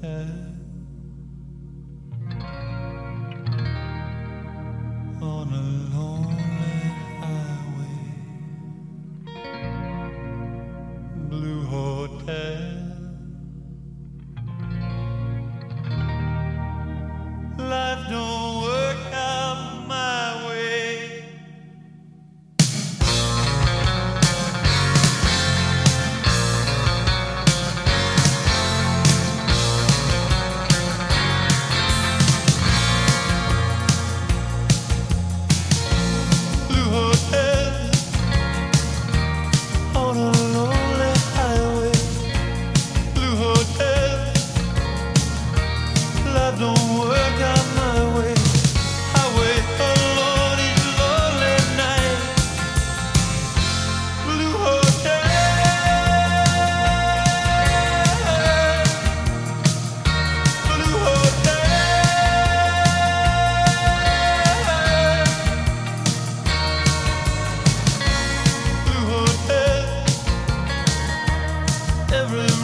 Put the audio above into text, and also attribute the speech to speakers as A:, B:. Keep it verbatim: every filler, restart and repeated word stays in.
A: on a lonely highway, Blue Hotel. Life don't work out my way. Blue Hotel on a lonely highway, Blue Hotel. Life don't work out my way. I wait alone each lonely night. Blue Hotel, Blue Hotel, Blue Hotel. Every